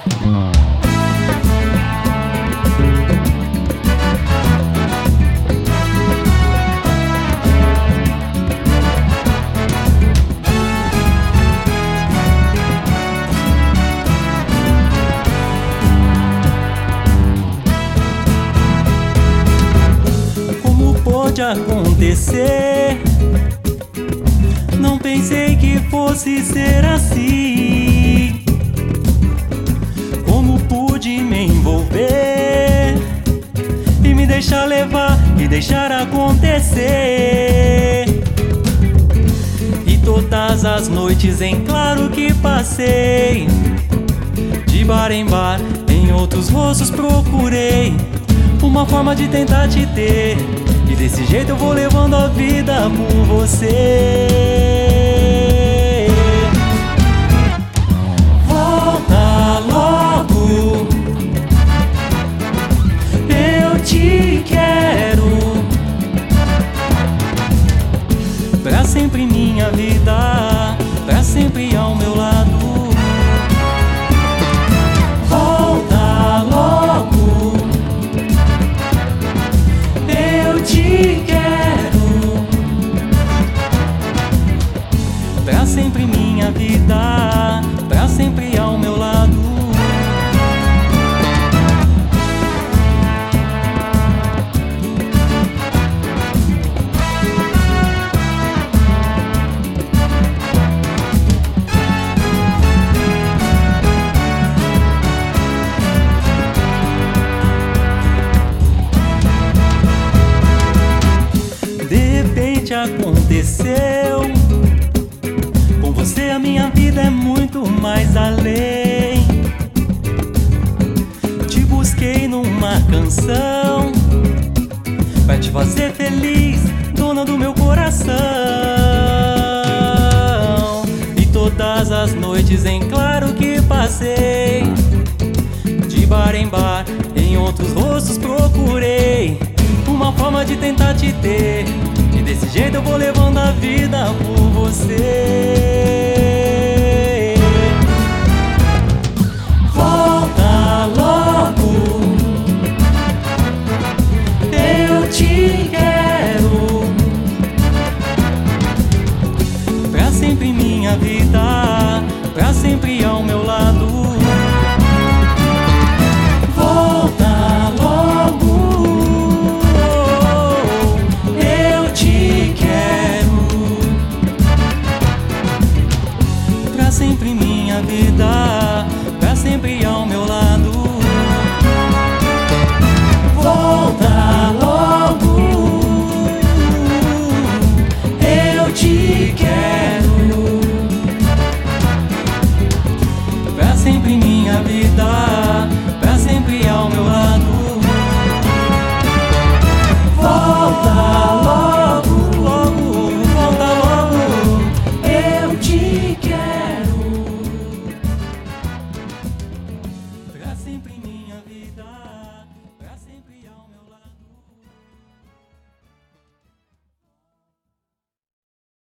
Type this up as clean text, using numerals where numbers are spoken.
Pode acontecer, não pensei que fosse ser assim. Como pude me envolver e me deixar levar e deixar acontecer? E todas as noites em claro que passei, de bar em bar, em outros rostos procurei uma forma de tentar te ter. E desse jeito eu vou levando a vida por você. Volta logo, eu te quero pra sempre minha vida, pra sempre ao meu lado. Volta logo, eu te quero pra sempre minha vida, pra sempre ao meu lado. Aconteceu com você, a minha vida é muito mais além. Te busquei numa canção pra te fazer feliz, dona do meu coração. E todas as noites em claro que passei, de bar em bar, em outros rostos procurei uma forma de tentar te ter. E desse jeito eu vou levando a vida por você.